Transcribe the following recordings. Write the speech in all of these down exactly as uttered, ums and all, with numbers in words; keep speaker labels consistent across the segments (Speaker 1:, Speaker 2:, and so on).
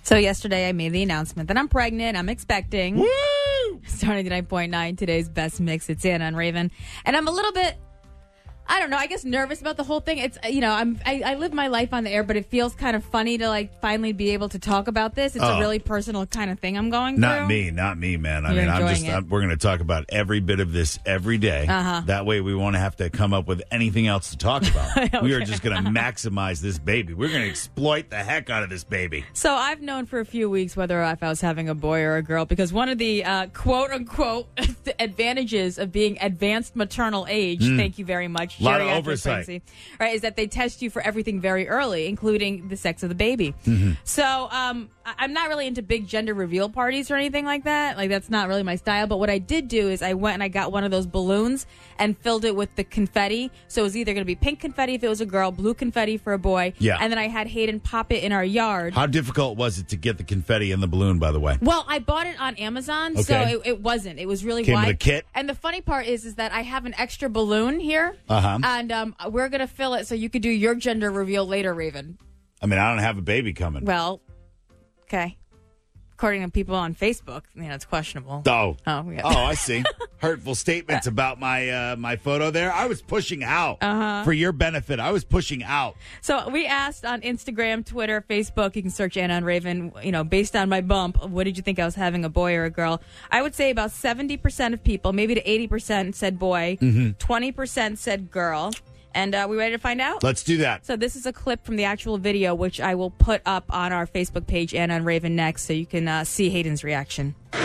Speaker 1: So yesterday I made the announcement that I'm pregnant. I'm expecting.
Speaker 2: Woo!
Speaker 1: Starting ninety-nine point nine, today's best mix. It's Anna and Raven. And I'm a little bit, I don't know, I guess nervous about the whole thing. It's, you know, I'm, I, I live my life on the air, but it feels kind of funny to, like, finally be able to talk about this. It's
Speaker 2: Oh.
Speaker 1: a really personal kind of thing I'm going
Speaker 2: Not
Speaker 1: through.
Speaker 2: me, not me, man. I
Speaker 1: You're
Speaker 2: mean, I'm
Speaker 1: enjoying
Speaker 2: just,
Speaker 1: it.
Speaker 2: I'm, we're going to talk about every bit of this every day.
Speaker 1: Uh-huh.
Speaker 2: That way we won't have to come up with anything else to talk about.
Speaker 1: Okay.
Speaker 2: We are just going to maximize this baby. We're going to exploit the heck out of this baby.
Speaker 1: So I've known for a few weeks whether if I was having a boy or a girl, because one of the uh, quote-unquote advantages of being advanced maternal age, thank you very much,
Speaker 2: Lot of
Speaker 1: geriatric
Speaker 2: oversight.
Speaker 1: pregnancy, right, is that they test you for everything very early, including the sex of the baby.
Speaker 2: Mm-hmm.
Speaker 1: So um, I- I'm not really into big gender reveal parties or anything like that. Like, that's not really my style. But what I did do is I went and I got one of those balloons and filled it with the confetti. So it was either going to be pink confetti if it was a girl, blue confetti for a boy.
Speaker 2: Yeah.
Speaker 1: And then I had Hayden pop it in our yard.
Speaker 2: How difficult was it to get the confetti in the balloon, by the way?
Speaker 1: Well, I bought it on Amazon, so
Speaker 2: Okay.
Speaker 1: it, it wasn't. It was really
Speaker 2: Came with
Speaker 1: wide.
Speaker 2: a kit?
Speaker 1: And the funny part is, is that I have an extra balloon here,
Speaker 2: Uh-huh.
Speaker 1: and um, we're gonna fill it so you could do your gender reveal later, Raven.
Speaker 2: I mean, I don't have a baby coming.
Speaker 1: Well, okay. According to people on Facebook, you know, it's questionable.
Speaker 2: Oh.
Speaker 1: Oh, yeah.
Speaker 2: Oh, I see. Hurtful statements about my uh, my photo there. I was pushing out
Speaker 1: Uh-huh.
Speaker 2: for your benefit. I was pushing out.
Speaker 1: So we asked on Instagram, Twitter, Facebook, you can search Anna and Raven, you know, based on my bump, what did you think I was having, a boy or a girl? I would say about seventy percent of people, maybe to eighty percent said boy, twenty percent said girl. And uh, we ready to find out?
Speaker 2: Let's do that.
Speaker 1: So this is a clip from the actual video, which I will put up on our Facebook page, Anna and Raven, next, so you can uh, see Hayden's reaction. All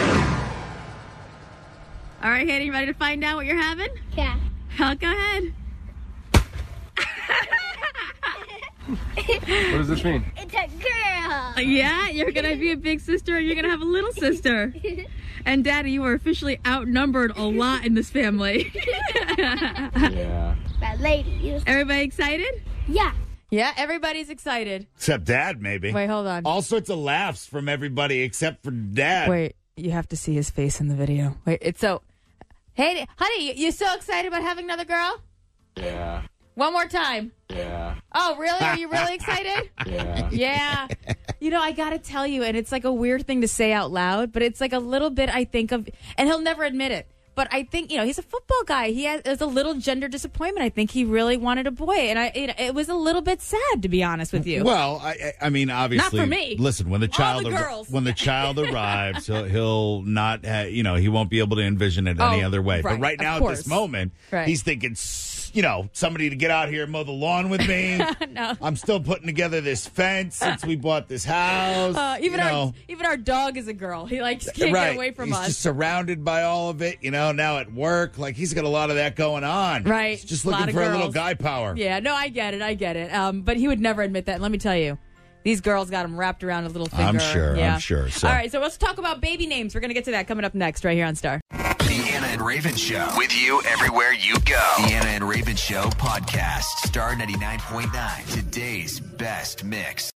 Speaker 1: right, Hayden, you ready to find out what you're having?
Speaker 3: Yeah.
Speaker 1: Oh, go ahead.
Speaker 4: What does this mean?
Speaker 3: It's a girl.
Speaker 1: Yeah, you're going to be a big sister and you're going to have a little sister. And Daddy, you are officially outnumbered a lot in this family.
Speaker 4: Yeah.
Speaker 3: That lady.
Speaker 1: Everybody excited?
Speaker 3: Yeah.
Speaker 1: Yeah, everybody's excited.
Speaker 2: Except Dad, maybe.
Speaker 1: Wait, hold on.
Speaker 2: All sorts of laughs from everybody except for Dad.
Speaker 1: Wait, you have to see his face in the video. Wait, it's so... Hey, honey, you, you so excited about having another girl?
Speaker 4: Yeah.
Speaker 1: One more time.
Speaker 4: Yeah.
Speaker 1: Oh, really? Are you really excited?
Speaker 4: Yeah.
Speaker 1: Yeah. You know, I got to tell you, and it's like a weird thing to say out loud, but it's like a little bit, I think, of, and he'll never admit it, but I think, you know, he's a football guy. He has, there's a little gender disappointment. I think he really wanted a boy, and I, it, it was a little bit sad, to be honest with you.
Speaker 2: Well, I, I I mean, obviously,
Speaker 1: Not for me.
Speaker 2: Listen, when the child
Speaker 1: the
Speaker 2: ar-
Speaker 1: girls.
Speaker 2: when the child arrives, he'll, he'll not, ha- you know, he won't be able to envision it any
Speaker 1: Oh,
Speaker 2: other way.
Speaker 1: right,
Speaker 2: but right
Speaker 1: of
Speaker 2: now, at
Speaker 1: course.
Speaker 2: this moment,
Speaker 1: Right.
Speaker 2: he's thinking, s- you know, somebody to get out here and mow the lawn with me.
Speaker 1: No.
Speaker 2: I'm still putting together this fence since we bought this house.
Speaker 1: Uh, even
Speaker 2: you
Speaker 1: our
Speaker 2: know.
Speaker 1: even our dog is a girl. He like just can't
Speaker 2: right.
Speaker 1: get away from
Speaker 2: he's
Speaker 1: us.
Speaker 2: just surrounded by all of it. You know, now at work, like he's got a lot of that going on.
Speaker 1: Right.
Speaker 2: He's just
Speaker 1: A lot
Speaker 2: looking
Speaker 1: of
Speaker 2: for a little
Speaker 1: girls.
Speaker 2: guy power.
Speaker 1: Yeah, no, I get it, I get it. Um, but he would never admit that. Let me tell you, these girls got him wrapped around his little finger.
Speaker 2: I'm sure, I'm
Speaker 1: Yeah.
Speaker 2: sure, so-
Speaker 1: All right, so let's talk about baby names. We're gonna get to that coming up next, right here on Star.
Speaker 5: The Anna and Raven Show. With you everywhere you go. The Anna and Raven Show podcast. Star ninety-nine point nine. Today's best mix.